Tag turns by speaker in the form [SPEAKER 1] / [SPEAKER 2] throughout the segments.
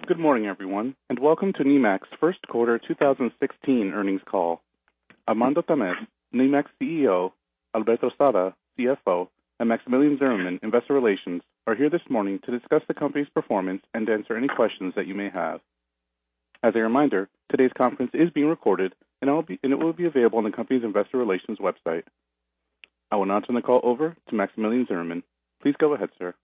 [SPEAKER 1] Good morning, everyone, and welcome to Nemak's first quarter 2016 earnings call. Armando Tamez, Nemak's CEO, Alberto Sada, CFO, and Maximilian Zimmermann, Investor Relations, are here this morning to discuss the company's performance and answer any questions that you may have. As a reminder, today's conference is being recorded and it will be available on the company's Investor Relations website. I will now turn the call over to Maximilian Zimmermann. Please go ahead, sir.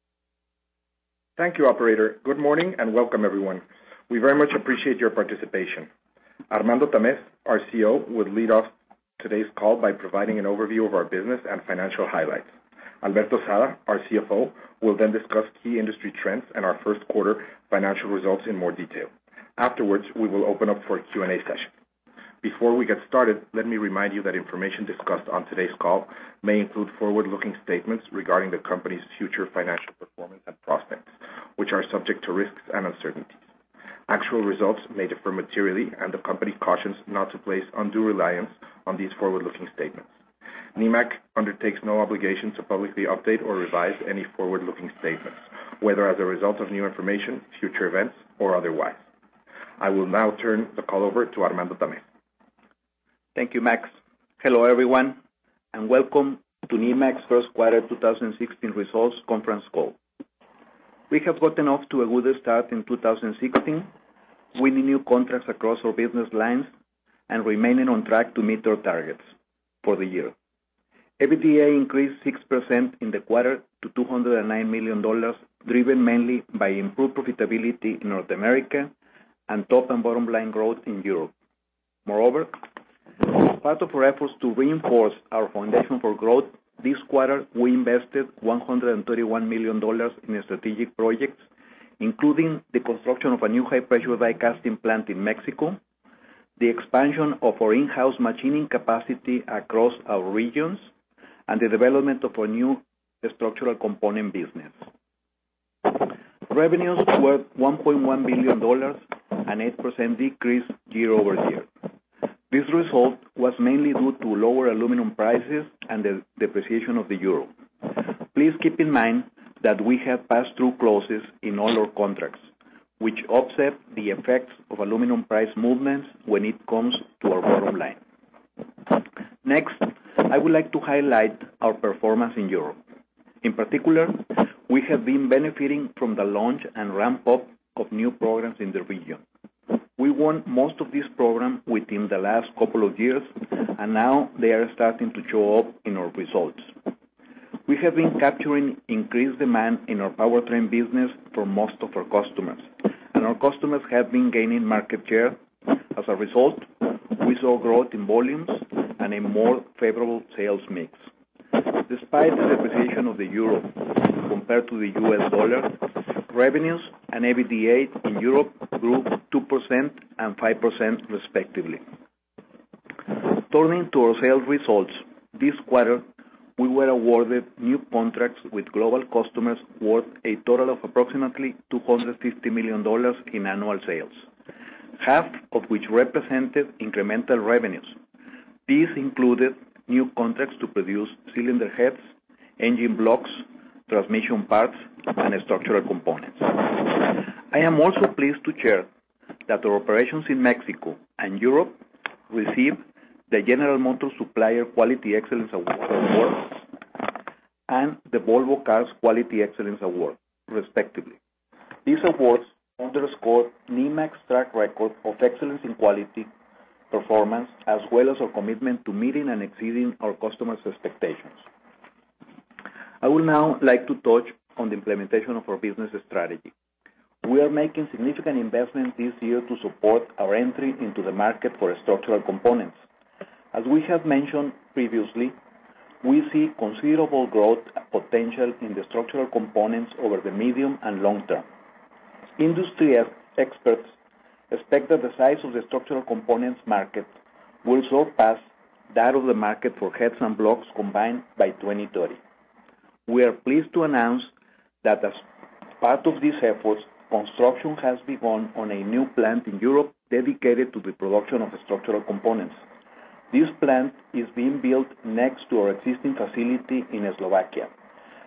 [SPEAKER 2] Thank you, operator. Good morning and welcome, everyone. We very much appreciate your participation. Armando Tamez, our CEO, will lead off today's call by providing an overview of our business and financial highlights. Alberto Sada, our CFO, will then discuss key industry trends and our first quarter financial results in more detail. Afterwards, we will open up for a Q&A session. Before we get started, let me remind you that information discussed on today's call may include forward-looking statements regarding the company's future financial performance and prospects, which are subject to risks and uncertainties. Actual results may differ materially, and the company cautions not to place undue reliance on these forward-looking statements. Nemak undertakes no obligation to publicly update or revise any forward-looking statements, whether as a result of new information, future events, or otherwise. I will now turn the call over to Armando Tamez.
[SPEAKER 3] Thank you, Max. Hello, everyone, and welcome to Nemak's first quarter 2016 results conference call. We have gotten off to a good start in 2016, winning new contracts across our business lines and remaining on track to meet our targets for the year. EBITDA increased 6% in the quarter to $209 million, driven mainly by improved profitability in North America and top and bottom line growth in Europe. Moreover, as part of our efforts to reinforce our foundation for growth, this quarter we invested $131 million in strategic projects, including the construction of a new high-pressure die casting plant in Mexico, the expansion of our in-house machining capacity across our regions, and the development of a new structural component business. Revenues were $1.1 billion, an 8% decrease year over year. This result was mainly due to lower aluminum prices and the depreciation of the euro. Please keep in mind that we have pass-through clauses in all our contracts, which offset the effects of aluminum price movements when it comes to our bottom line. Next, I would like to highlight our performance in Europe. In particular, we have been benefiting from the launch and ramp-up of new programs in the region. We won most of these programs within the last couple of years, and now they are starting to show up in our results. We have been capturing increased demand in our powertrain business from most of our customers, and our customers have been gaining market share. As a result, we saw growth in volumes and a more favorable sales mix. Despite the depreciation of the euro compared to the US dollar, revenues and EBITDA in Europe grew 2% and 5% respectively. Turning to our sales results, this quarter we were awarded new contracts with global customers worth a total of approximately $250 million in annual sales, half of which represented incremental revenues. These included new contracts to produce cylinder heads, engine blocks, transmission parts, and structural components. I am also pleased to share that our operations in Mexico and Europe received the General Motors Supplier Quality Excellence Award and the Volvo Cars Quality Excellence Award, respectively. These awards underscore Nemak's track record of excellence in quality, performance, as well as our commitment to meeting and exceeding our customers' expectations. I would now like to touch on the implementation of our business strategy. We are making significant investments this year to support our entry into the market for structural components. As we have mentioned previously, we see considerable growth potential in the structural components over the medium and long term. Industry experts expect that the size of the structural components market will surpass that of the market for heads and blocks combined by 2030. We are pleased to announce that as part of these efforts, construction has begun on a new plant in Europe dedicated to the production of structural components. This plant is being built next to our existing facility in Slovakia.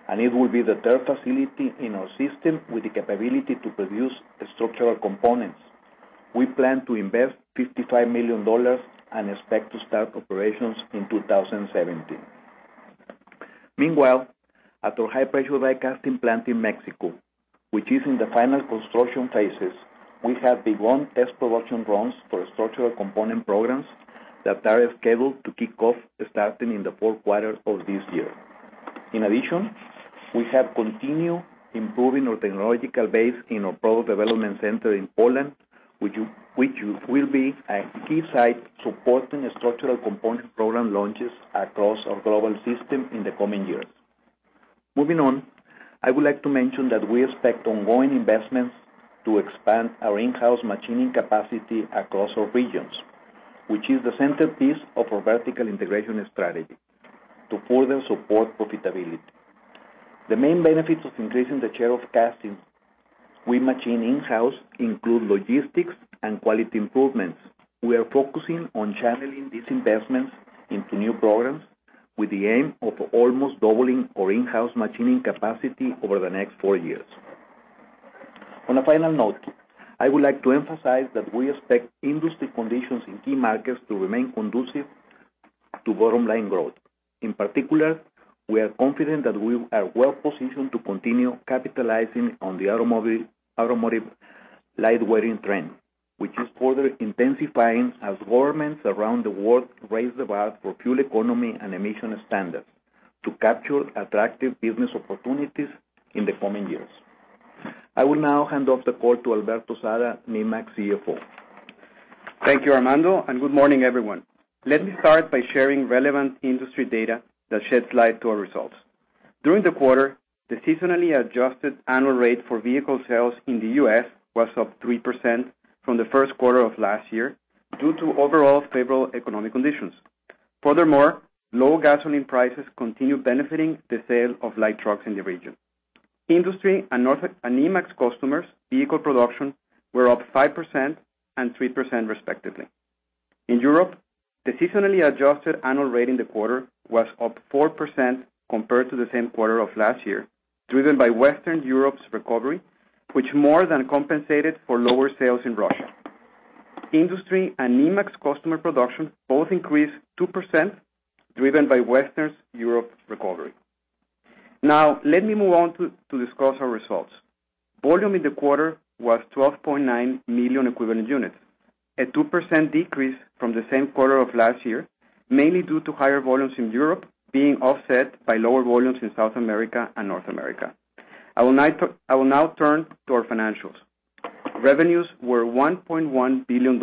[SPEAKER 3] and it will be the third facility in our system with the capability to produce structural components. We plan to invest $55 million and expect to start operations in 2017. Meanwhile, at our high-pressure die casting plant in Mexico, which is in the final construction phases, we have begun test production runs for structural component programs that are scheduled to kick off starting in the fourth quarter of this year. In addition, we have continued improving our technological base in our product development center in Poland, which will be a key site supporting structural component program launches across our global system in the coming years. Moving on, I would like to mention that we expect ongoing investments to expand our in-house machining capacity across our regions, which is the centerpiece of our vertical integration strategy to further support profitability. The main benefits of increasing the share of castings we machine in-house include logistics and quality improvements. We are focusing on channeling these investments into new programs with the aim of almost doubling our in-house machining capacity over the next 4 years. On a final note, I would like to emphasize that we expect industry conditions in key markets to remain conducive to bottom line growth. In particular, we are confident that we are well positioned to continue capitalizing on the automotive lightweighting trend, which is further intensifying as governments around the world raise the bar for fuel economy and emission standards to capture attractive business opportunities in the coming years. I will now hand off the call to Alberto Sada, Nemak CFO.
[SPEAKER 4] Thank you, Armando, and good morning, everyone. Let me start by sharing relevant industry data that sheds light to our results. During the quarter, the seasonally adjusted annual rate for vehicle sales in the U.S. was up 3% from the first quarter of last year due to overall favorable economic conditions. Furthermore, low gasoline prices continue benefiting the sale of light trucks in the region. Industry and Nemak's customers' vehicle production were up 5% and 3% respectively. In Europe, the seasonally adjusted annual rate in the quarter was up 4% compared to the same quarter of last year, driven by Western Europe's recovery, which more than compensated for lower sales in Russia. Industry and Nemak's customer production both increased 2%, driven by Western Europe's recovery. Now, let me move on to discuss our results. Volume in the quarter was 12.9 million equivalent units, a 2% decrease from the same quarter of last year, mainly due to higher volumes in Europe being offset by lower volumes in South America and North America. I will now turn to our financials. Revenues were $1.1 billion,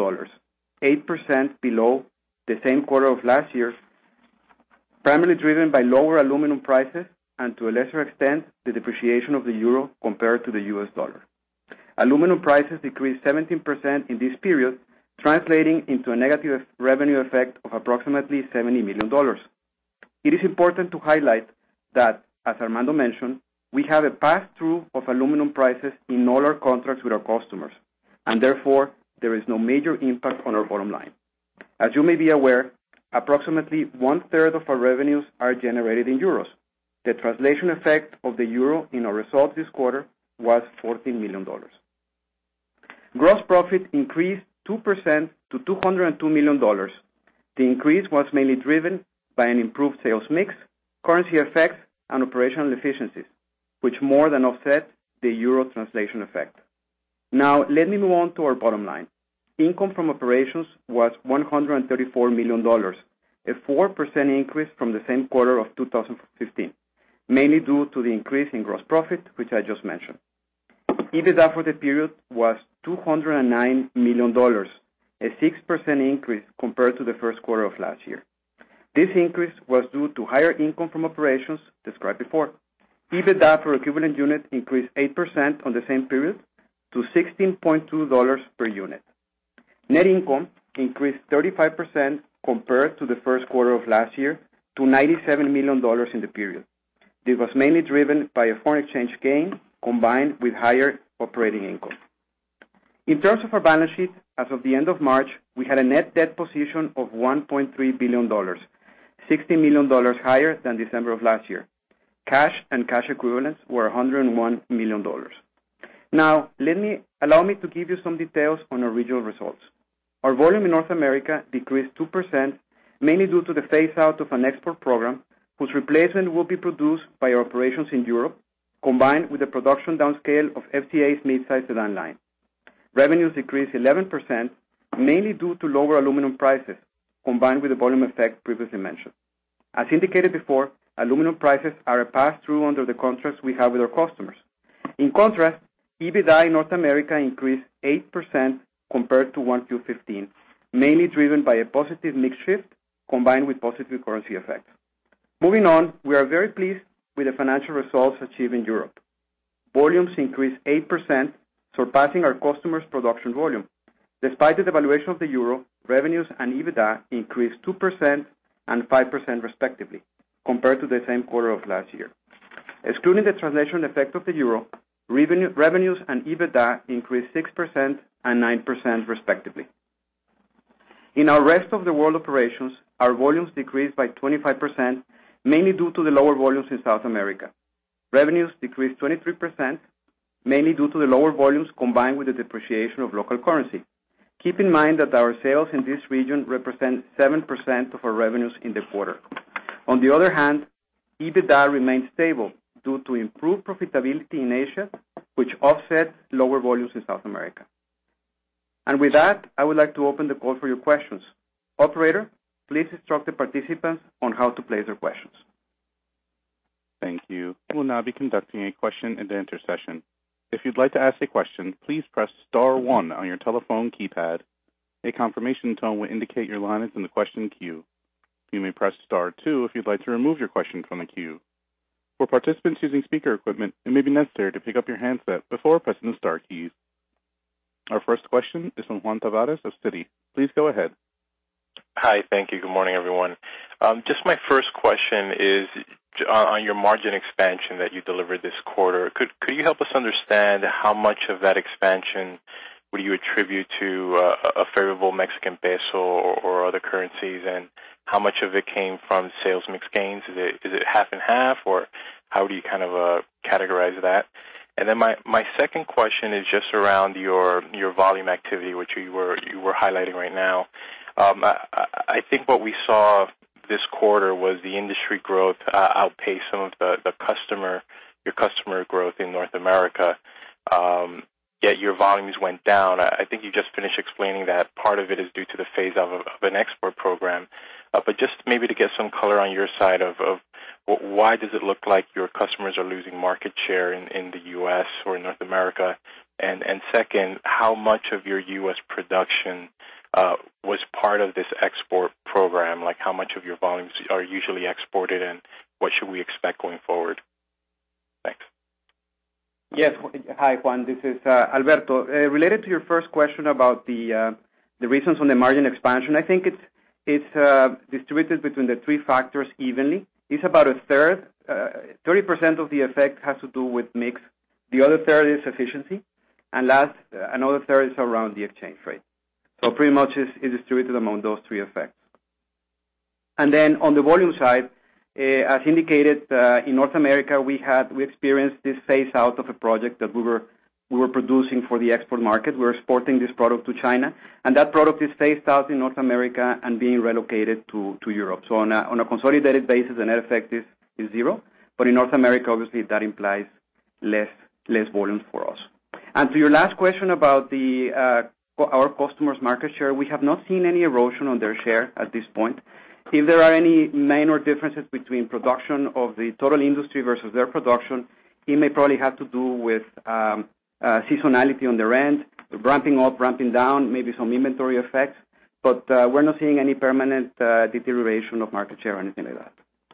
[SPEAKER 4] 8% below the same quarter of last year, primarily driven by lower aluminum prices and, to a lesser extent, the depreciation of the euro compared to the US dollar. Aluminum prices decreased 17% in this period, translating into a negative revenue effect of approximately $70 million. It is important to highlight that, as Armando mentioned, we have a pass-through of aluminum prices in all our contracts with our customers, and therefore there is no major impact on our bottom line. As you may be aware, approximately one-third of our revenues are generated in euros. The translation effect of the euro in our results this quarter was $14 million. Gross profit increased 2% to $202 million. The increase was mainly driven by an improved sales mix, currency effects, and operational efficiencies, which more than offset the euro translation effect. Now, let me move on to our bottom line. Income from operations was $134 million, a 4% increase from the same quarter of 2015, mainly due to the increase in gross profit, which I just mentioned. EBITDA for the period was $209 million, a 6% increase compared to the first quarter of last year. This increase was due to higher income from operations described before. EBITDA per equivalent unit increased 8% on the same period to $16.2 per unit. Net income increased 35% compared to the first quarter of last year to $97 million in the period. This was mainly driven by a foreign exchange gain combined with higher operating income. In terms of our balance sheet, as of the end of March, we had a net debt position of $1.3 billion, $60 million higher than December of last year. Cash and cash equivalents were $101 million. Now, allow me to give you some details on our regional results. Our volume in North America decreased 2%, mainly due to the phase-out of an export program, whose replacement will be produced by our operations in Europe, combined with the production downscale of FCA's mid-size sedan line. Revenues decreased 11%, mainly due to lower aluminum prices, combined with the volume effect previously mentioned. As indicated before, aluminum prices are a pass-through under the contracts we have with our customers. In contrast, EBITDA in North America increased 8% compared to 1Q15, mainly driven by a positive mix shift combined with positive currency effects. Moving on, we are very pleased with the financial results achieved in Europe. Volumes increased 8%, surpassing our customers' production volume. Despite the devaluation of the euro, revenues and EBITDA increased 2% and 5% respectively, compared to the same quarter of last year. Excluding the translation effect of the euro, revenues and EBITDA increased 6% and 9% respectively. In our rest of the world operations, our volumes decreased by 25%, mainly due to the lower volumes in South America. Revenues decreased 23%, mainly due to the lower volumes combined with the depreciation of local currency. Keep in mind that our sales in this region represent 7% of our revenues in the quarter. On the other hand, EBITDA remained stable due to improved profitability in Asia, which offset lower volumes in South America. And with that, I would like to open the call for your questions. Operator, please instruct the participants on how to place their questions.
[SPEAKER 1] Thank you. We'll now be conducting a question and answer session. If you'd like to ask a question, please press star 1 on your telephone keypad. A confirmation tone will indicate your line is in the question queue. You may press star 2 if you'd like to remove your question from the queue. For participants using speaker equipment, it may be necessary to pick up your handset before pressing the star keys. Our first question is from Juan Tavares of Citi. Please go ahead.
[SPEAKER 5] Hi, thank you. Good morning, everyone. Just my first question is on your margin expansion that you delivered this quarter. Could you help us understand how much of that expansion would you attribute to a favorable Mexican peso or other currencies, and how much of it came from sales mix gains? Is it half and half, or how do you kind of categorize that? And then my second question is just around your volume activity, which you were highlighting right now. I think what we saw this quarter was the industry growth outpaced some of your customer growth in North America. Yet your volumes went down. I think you just finished explaining that part of it is due to the phase of an export program. But just maybe to get some color on your side of why does it look like your customers are losing market share in the U.S. or in North America? And second, how much of your U.S. production was part of this export program? Like how much of your volumes are usually exported, and what should we expect going forward? Thanks.
[SPEAKER 4] Yes. Hi, Juan. This is Alberto. Related to your first question about the reasons on the margin expansion, I think it's distributed between the three factors evenly. It's about a third. 30% of the effect has to do with mix. The other third is efficiency. And another third is around the exchange rate. So pretty much is distributed among those three effects. And then on the volume side, as indicated, in North America, we experienced this phase out of a project that we were producing for the export market. We're exporting this product to China, and that product is phased out in North America and being relocated to Europe. So on a consolidated basis, the net effect is zero. But in North America, obviously, that implies less volume for us. And to your last question about our customers' market share, we have not seen any erosion on their share at this point. If there are any minor differences between production of the total industry versus their production, it may probably have to do with seasonality on their end, ramping up, ramping down, maybe some inventory effects. But we're not seeing any permanent deterioration of market share or anything like that.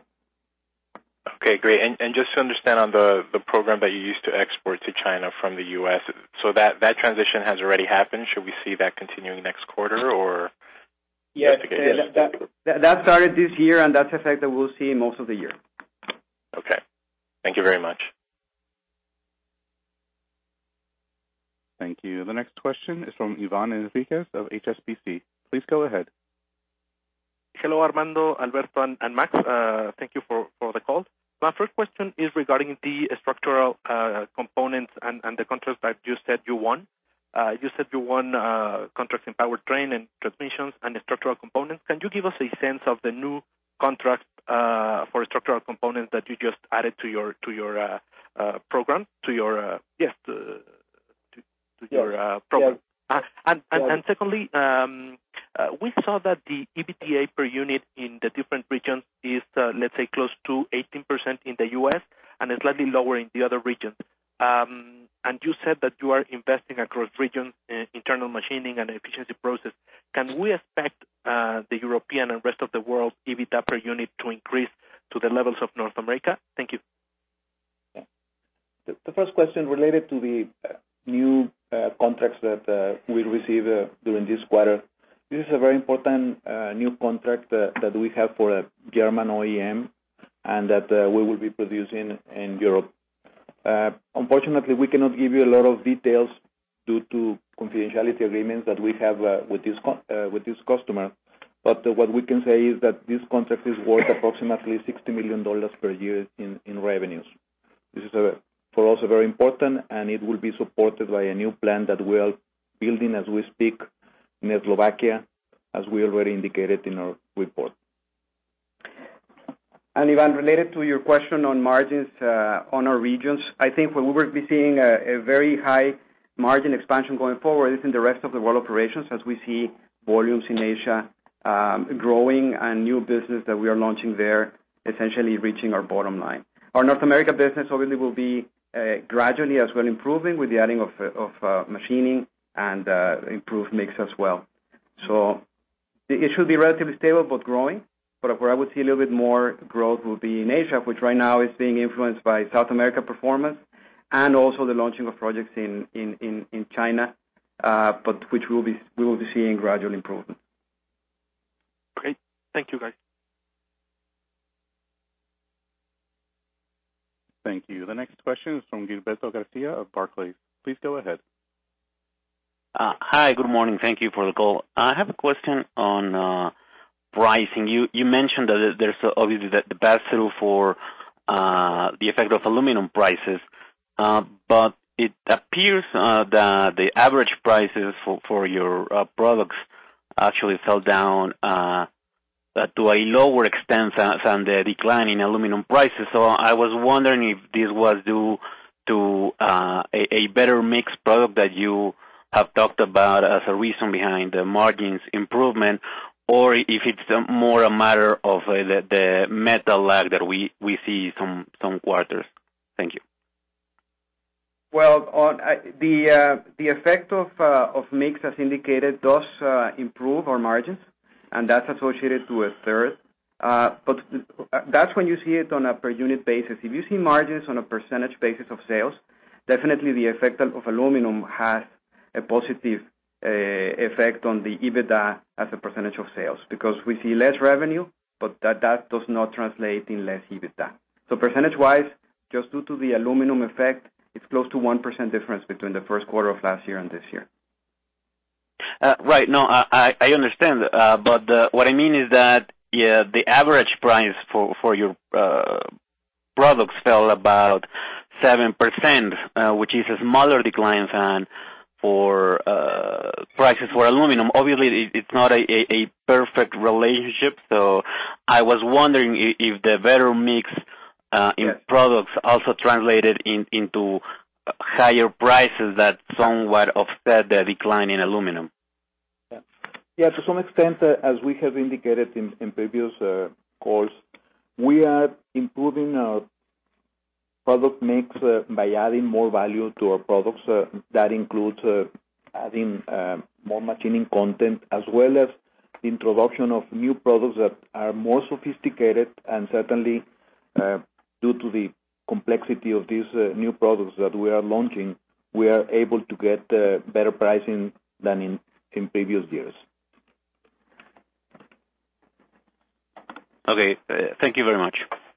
[SPEAKER 5] Okay, great. And just to understand on the program that you used to export to China from the U.S., so that transition has already happened. Should we see that continuing next quarter, or?
[SPEAKER 4] Yes, that started this year, and that's the effect that we'll see most of the year.
[SPEAKER 5] Okay. Thank you very much.
[SPEAKER 1] Thank you. The next question is from Ivan Enriquez of HSBC. Please go ahead.
[SPEAKER 6] Hello, Armando, Alberto, and Max. Thank you for the call. My first question is regarding the structural components and the contracts that you said you won. You said you won contracts in powertrain and transmissions and structural components. Can you give us a sense of the new contracts for structural components that you just added to your program, to your program?
[SPEAKER 4] Yes.
[SPEAKER 6] And secondly, we saw that the EBITDA per unit in the different regions is, let's say, close to 18% in the U.S. and slightly lower in the other regions. And you said that you are investing across regions in internal machining and efficiency process. Can we expect the European and rest of the world EBITDA per unit to increase to the levels of North America? Thank you.
[SPEAKER 3] Yeah. The first question related to the new contracts that we received during this quarter. This is a very important new contract that we have for a German OEM and that we will be producing in Europe. Unfortunately, we cannot give you a lot of details due to confidentiality agreements that we have with this customer. But what we can say is that this contract is worth approximately $60 million per year in revenues. This is for us very important, and it will be supported by a new plant that we are building as we speak in Slovakia, as we already indicated in our report.
[SPEAKER 4] And Ivan, related to your question on margins on our regions, I think we will be seeing a very high margin expansion going forward is in the rest of the world operations as we see volumes in Asia growing and new business that we are launching there essentially reaching our bottom line. Our North America business obviously will be gradually as well improving with the adding of machining and improved mix as well. So it should be relatively stable but growing. But where I would see a little bit more growth will be in Asia, which right now is being influenced by South America performance and also the launching of projects in China, but which we will be seeing gradual improvement.
[SPEAKER 6] Great. Thank you, guys.
[SPEAKER 1] Thank you. The next question is from Gilberto Garcia of Barclays. Please go ahead.
[SPEAKER 7] Hi, good morning. Thank you for the call. I have a question on pricing. You mentioned that there's obviously the pass-through for the effect of aluminum prices, but it appears that the average prices for your products actually fell down to a lower extent than the decline in aluminum prices. So I was wondering if this was due to a better mixed product that you have talked about as a reason behind the margins improvement, or if it's more a matter of the metal lag that we see some quarters. Thank you.
[SPEAKER 4] Well, the effect of mix, as indicated, does improve our margins, and that's associated to a third. But that's when you see it on a per unit basis. If you see margins on a percentage basis of sales, definitely the effect of aluminum has a positive effect on the EBITDA as a percentage of sales because we see less revenue, but that does not translate in less EBITDA. So percentage-wise, just due to the aluminum effect, it's close to 1% difference between the first quarter of last year and this year.
[SPEAKER 7] Right. No, I understand. But what I mean is that the average price for your products fell about 7%, which is a smaller decline than for prices for aluminum. Obviously, it's not a perfect relationship, so I was wondering if the better mix in products also translated into higher prices that somewhat offset the decline in aluminum.
[SPEAKER 3] Yeah, to some extent, as we have indicated in previous calls, we are improving our product mix by adding more value to our products. That includes adding more machining content as well as the introduction of new products that are more sophisticated, and certainly due to the complexity of these new products that we are launching, we are able to get better pricing than in previous years.
[SPEAKER 7] Okay, thank you very much.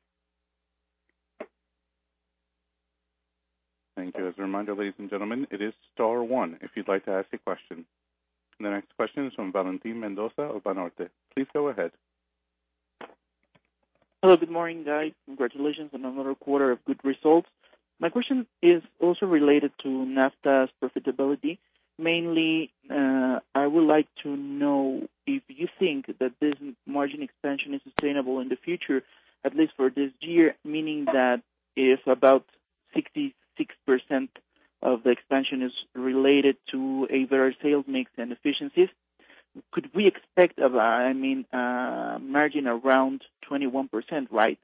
[SPEAKER 1] Thank you. As a reminder, ladies and gentlemen, it is star one if you'd like to ask a question. The next question is from Valentin Mendoza of Banorte. Please go ahead.
[SPEAKER 8] Hello, good morning, guys. Congratulations on another quarter of good results. My question is also related to NAFTA's profitability. Mainly, I would like to know if you think that this margin expansion is sustainable in the future, at least for this year, meaning that if about 66% of the expansion is related to a better sales mix and efficiencies, could we expect a margin around 21%, right?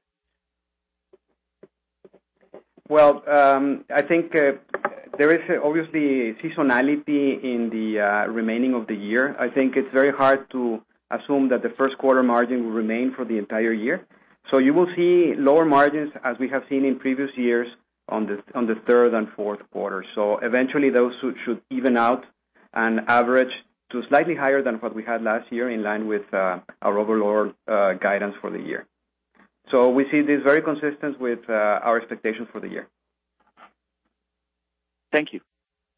[SPEAKER 4] Well, I think there is obviously seasonality in the remaining of the year. I think it's very hard to assume that the first quarter margin will remain for the entire year. So you will see lower margins as we have seen in previous years on the third and fourth quarter. So eventually those should even out and average to slightly higher than what we had last year, in line with our overall guidance for the year. So we see this very consistent with our expectations for the year.
[SPEAKER 8] Thank you.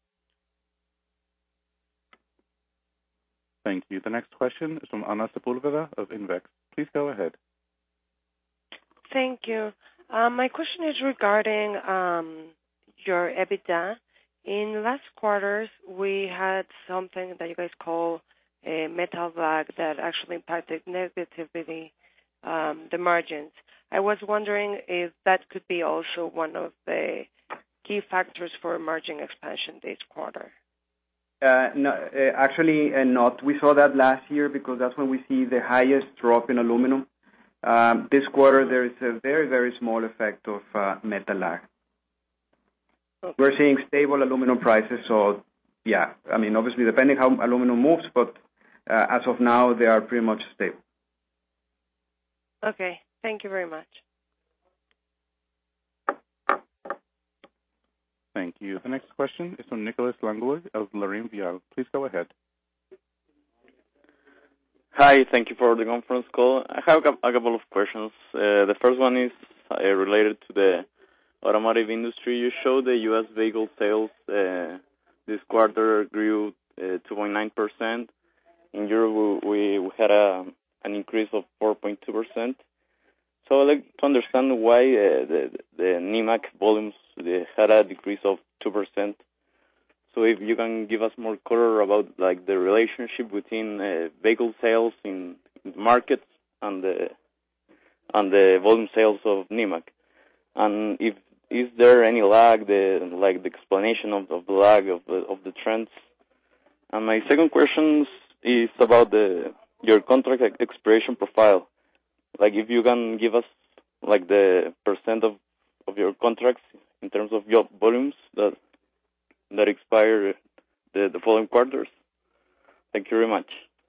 [SPEAKER 1] Thank you. The next question is from Ana Sepulveda of Invex. Please go ahead.
[SPEAKER 9] Thank you. My question is regarding your EBITDA. In last quarters, we had something that you guys call a metal lag that actually impacted negatively the margins. I was wondering if that could be also one of the key factors for margin expansion this quarter.
[SPEAKER 4] No, actually not. We saw that last year because that's when we see the highest drop in aluminum. This quarter, there is a very, very small effect of metal lag. Okay. We're seeing stable aluminum prices, so yeah. I mean, obviously, depending how aluminum moves, but as of now, they are pretty much stable.
[SPEAKER 9] Okay. Thank you very much.
[SPEAKER 1] Thank you. The next question is from Nicolas Langlois of LarrainVial. Please go ahead.
[SPEAKER 10] Hi, thank you for the conference call. I have a couple of questions. The first one is related to the automotive industry. You showed the U.S. vehicle sales this quarter grew 2.9%. In Europe, we had an increase of 4.2%. So I'd like to understand why the Nemak volumes had a decrease of 2%. So if you can give us more color about like the relationship between vehicle sales in markets and the volume sales of Nemak, and if is there any lag, the explanation of the lag of the trends. And my second question is about your contract expiration profile. Like if you can give us like the percent of your contracts in terms of your volumes that expire the following quarters. Thank you very much.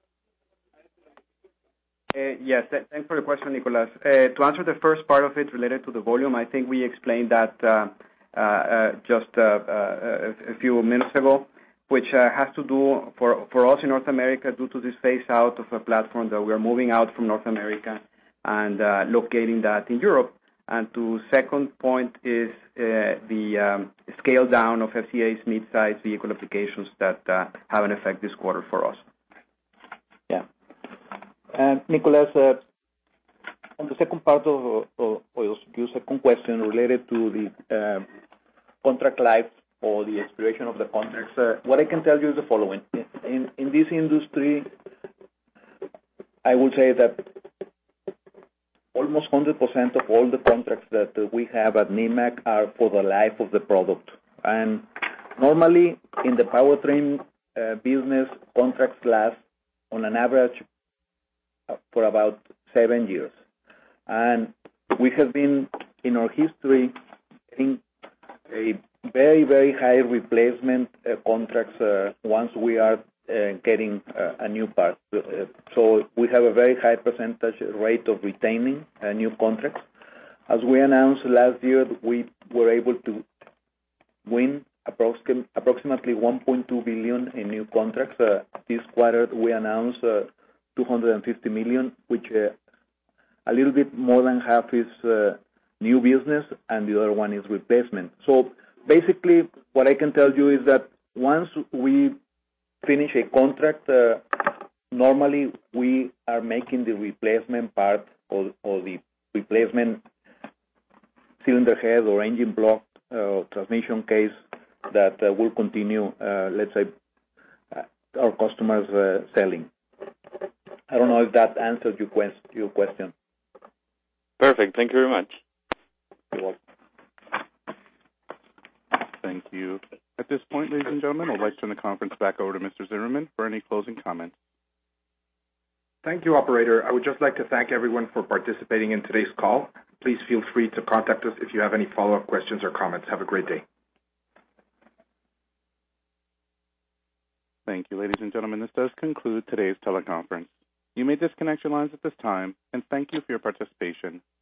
[SPEAKER 4] Yes, thanks for the question, Nicolas. To answer the first part of it related to the volume, I think we explained that just a few minutes ago, which has to do for us in North America due to this phase out of a platform that we are moving out from North America and locating that in Europe. And to second point is the scale down of FCA's mid-size vehicle applications that have an effect this quarter for us.
[SPEAKER 3] Yeah. Nicolas, on the second part of your second question related to the contract life or the expiration of the contracts, what I can tell you is the following. In this industry, I would say that almost 100% of all the contracts that we have at Nemak are for the life of the product. And normally, in the powertrain business, contracts last on an average for about 7 years. And we have been, in our history, getting a very, very high replacement contracts once we are getting a new part. So we have a very high percentage rate of retaining new contracts. As we announced last year, we were able to win approximately 1.2 billion in new contracts. This quarter, we announced 250 million, which a little bit more than half is new business, and the other one is replacement. So basically, what I can tell you is that once we finish a contract, normally we are making the replacement part or the replacement cylinder head or engine block transmission case that will continue, let's say, our customers selling. I don't know if that answers your question.
[SPEAKER 10] Perfect. Thank you very much.
[SPEAKER 3] You're welcome.
[SPEAKER 1] Thank you. At this point, ladies and gentlemen, I'd like to turn the conference back over to Mr. Zimmerman for any closing comments.
[SPEAKER 2] Thank you, operator. I would just like to thank everyone for participating in today's call. Please feel free to contact us if you have any follow-up questions or comments. Have a great day.
[SPEAKER 1] Thank you, ladies and gentlemen. This does conclude today's teleconference. You may disconnect your lines at this time, and thank you for your participation.